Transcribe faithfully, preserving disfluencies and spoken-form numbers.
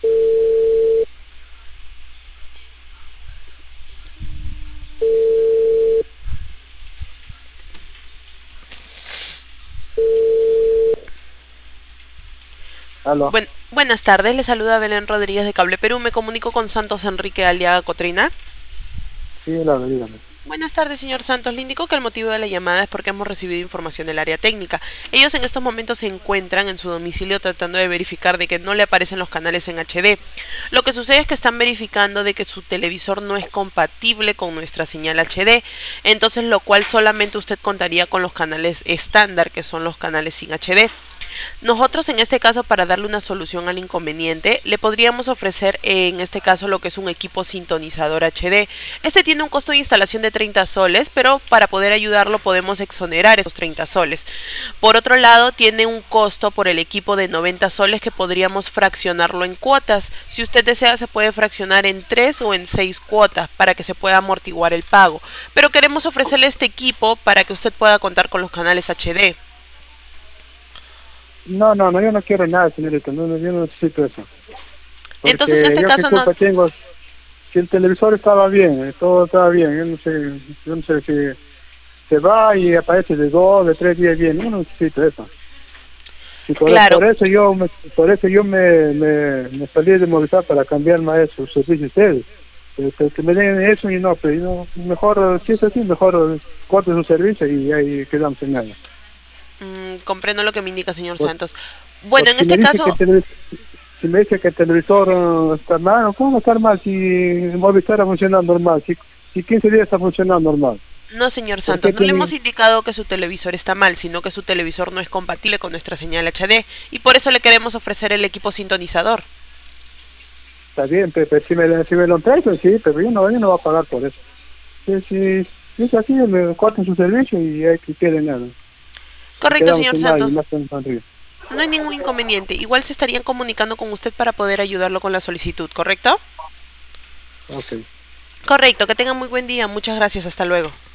Aló. Buen- buenas tardes, le saluda Belén Rodríguez de Cable Perú. Me comunico con Santos Enrique Aliaga Cotrina. Sí, dígame, dígame. Buenas tardes, señor Santos. Le indico que el motivo de la llamada es porque hemos recibido información del área técnica. Ellos en estos momentos se encuentran en su domicilio tratando de verificar de que no le aparecen los canales en H D. Lo que sucede es que están verificando de que su televisor no es compatible con nuestra señal H D, entonces lo cual solamente usted contaría con los canales estándar, que son los canales sin H D. Nosotros en este caso, para darle una solución al inconveniente, le podríamos ofrecer en este caso lo que es un equipo sintonizador H D. Este tiene un costo de instalación de treinta soles, pero para poder ayudarlo podemos exonerar esos treinta soles. Por otro lado, tiene un costo por el equipo de noventa soles que podríamos fraccionarlo en cuotas. Si usted desea, se puede fraccionar en tres o en seis cuotas para que se pueda amortiguar el pago. Pero queremos ofrecerle este equipo para que usted pueda contar con los canales H D. No, no, no, yo no quiero nada, señorita, no, no, yo no necesito eso. Entonces, en Porque este yo qué caso no. culpa tengo, si el televisor estaba bien, eh, todo estaba bien, yo no sé, yo no sé si se va y aparece de dos, de tres días bien, yo no necesito eso. Y por, Claro. por eso yo me, por eso yo me, me, me salí de Movistar para cambiarme a esos servicios ustedes. Que, que, que me den eso y no, pero no, mejor, si es así, mejor corte su servicio y ahí quedamos en nada. Mm, comprendo lo que me indica, señor Por- Santos. Bueno, Porque en si me este dice que caso, el televisor, si me dice que el televisor eh, está mal, ¿cómo va a estar mal si Movistar ha funcionado normal? Si, si quince días está funcionando normal. no, señor ¿Por Santos, qué no le hemos tiene? indicado que su televisor está mal, sino que su televisor no es compatible con nuestra señal H D y por eso le queremos ofrecer el equipo sintonizador. Está bien, pero, pero si, me, si me lo entregan, sí, pero yo no, yo no voy a pagar por eso. Si, si, si es así, me cortan su servicio y hay que quede nada. Y Correcto, quedamos señor en nada y Santos. más en arriba. No hay ningún inconveniente. Igual se estarían comunicando con usted para poder ayudarlo con la solicitud, ¿correcto? Ok. Correcto, que tenga muy buen día. Muchas gracias. Hasta luego.